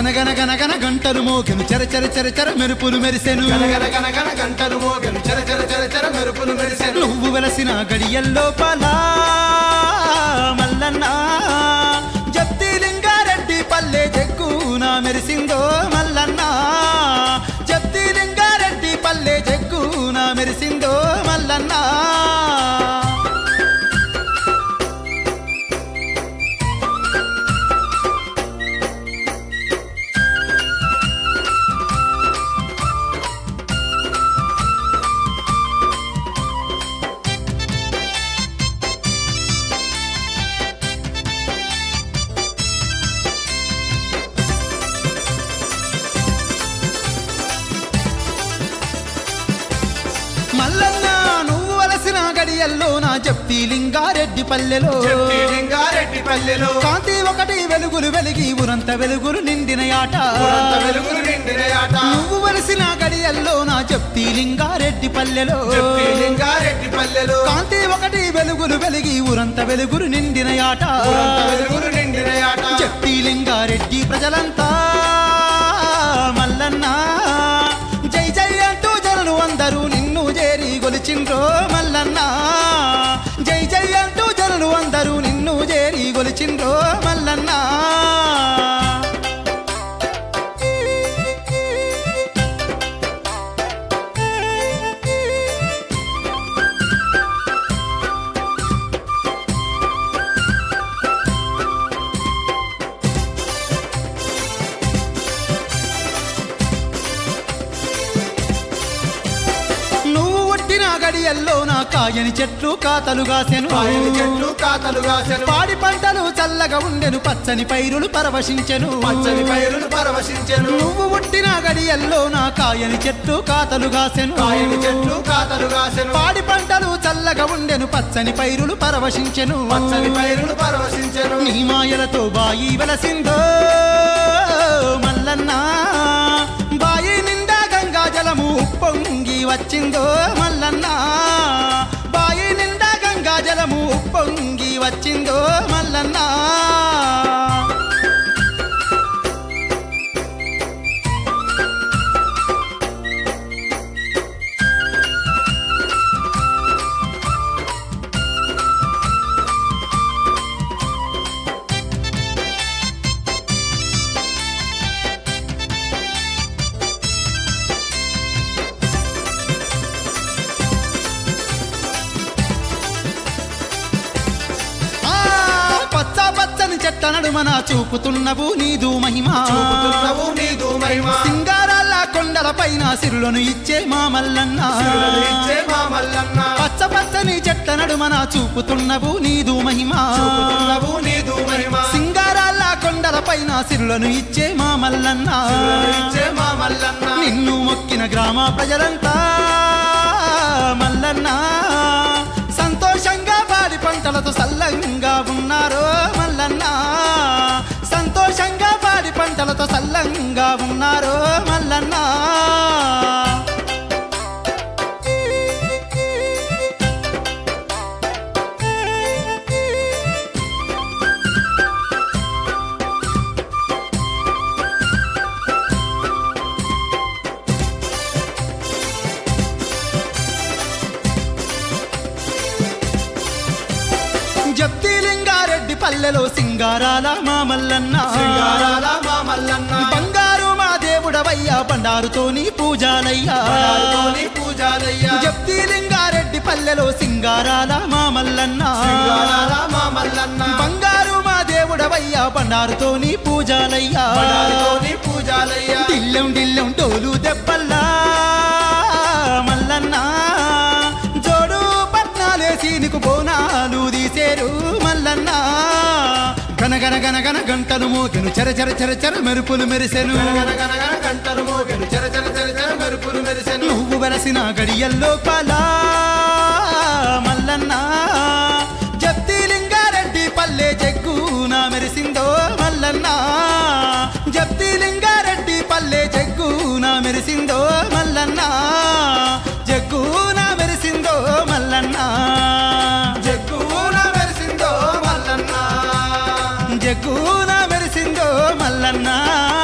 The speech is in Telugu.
గనగన గనగన గంటలు మోగెను చర చర చర చర మెరుపులు మెరిసెను గనగన గనగన గంటలు మోగెను చర చర చర చర మెరుపులు మెరిసెను నువ్వు వెలసిన గడియల్లో పలా మల్లన్న జప్తి లింగారెడ్డి పల్లె జగ్గున మెరిసిందో మల్లన్న జప్తి లింగారెడ్డి పల్లె జగ్గున మెరిసిందో మల్లన్న మల్లన్న నువ్వు వలసిన గడియల్లో నా జప్తి లింగారెడ్డి పల్లెలో జప్తి లింగారెడ్డి పల్లెలో కాంతి ఒకటి వెలుగులు వెలిగి ఊరంత వెలుగులు నిండిన ఆట ఊరంత వెలుగులు నిండిన ఆట నువ్వు వలసిన గడియల్లో నా జప్తి లింగారెడ్డి పల్లెలో జప్తి లింగారెడ్డి పల్లెలో కాంతి ఒకటి వెలుగులు వెలిగి ఊరంత వెలుగులు నిండిన ఆట ఊరంత వెలుగులు నిండిన ఆట జప్తి లింగారెడ్డి ప్రజలంతా మల్లన్న జై జై అంటూ జనులు అందరూ నిన్ను చేరి గొలిచిండ్రో మల్లన్న జై జై అంటూ జనులు అందరూ నిన్ను చేరి గొలిచిండ్రో మల్లన్న నువ్వు ఒట్టిన గడియల్లో నా కాయని చెట్లు కాతలు కాసెను కాయని చెట్లు కాతలు కాసెను పాడి పంటలు చల్లగా ఉండెను పచ్చని పైరులు పరవశించెను పచ్చని పైరులు పరవశించెను నువ్వు ఒట్టిన గడియల్లో నా కాయని చెట్లు కాతలు కాసెను కాయని చెట్లు కాతలు కాసెను పాడి పంటలు చల్లగా ఉండెను పచ్చని పైరులు పరవశించెను పచ్చని పైరులు పరవశించెను నీ మాయలతో బాయి వెలసిందో మల్లన్న బాయి నిండా గంగా జలము ఉప్పొంగి వచ్చిందో మల్లన్న బాయి నిండా గంగా జలము ఉప్పొంగి వచ్చిందో మల్లన్న చెట్ల నడుమన చూపుతున్నవు నీదు మహిమా చూపుతున్నవు నీదు మహిమా సింగారాల కొండల పైన సిరులను ఇచ్చే మా మల్లన్న సిరులను ఇచ్చే మా మల్లన్న పచ్చ పచ్చని చెట్ల నడుమన చూపుతున్నవు నీదు మహిమా చూపుతున్నవు నీదు మహిమా సింగారాల కొండల పైన సిరులను ఇచ్చే మా మల్లన్న సిరులను ఇచ్చే మా మల్లన్న నిన్ను మొక్కిన గ్రామ ప్రజలంతా మల్లన్న సంతోషంగా పాడి పంటలతో సల్లంగా ఉన్నారో మల్లన్న సంతోషంగా పాడి పంటలతో సల్లంగా ఉన్నారో మల్లన్న జప్తి లింగారెడ్డి పల్లెలో సింగారాల మా మల్లన్న సింగారాల మా మల్లన్న బంగారు మా దేవుడవయ్యా బండారుతోని పూజాలయ్యా బండారుతోని పూజాలయ్యా జప్తి లింగారెడ్డి పల్లెలో సింగారాల మా మల్లన్న సింగారాల మా మల్లన్న బంగారు మా దేవుడవయ్యా బండారుతోని పూజాలయ్యా బండారుతోని పూజాలయ్యా దిల్లెం దిల్లెం డోలు దెబ్బల్లా మల్లన్న జోడు పట్నాలేసి నీకు బోనాలు తీసేరు మల్లన్న గనగన గనగన గంటలు మోగెను చర చర చర చర మెరుపులు మెరిసెను గనగన గనగన గంటలు మోగెను చర చర చర చర మెరుపులు మెరిసెను నువ్వు వెలసిన గడియల్లో పలా మల్లన్న జప్తి లింగారెడ్డి పల్లె జగ్గున మెరిసిందో మల్లన్న జప్తి లింగారెడ్డి పల్లె జగ్గున మెరిసిందో మల్లన్న జగ్గున మెరిసిందో మల్లన్న జగ్గున మెరిసిందో మల్లన్న జగ్గున మెరిసిందో మల్లన్న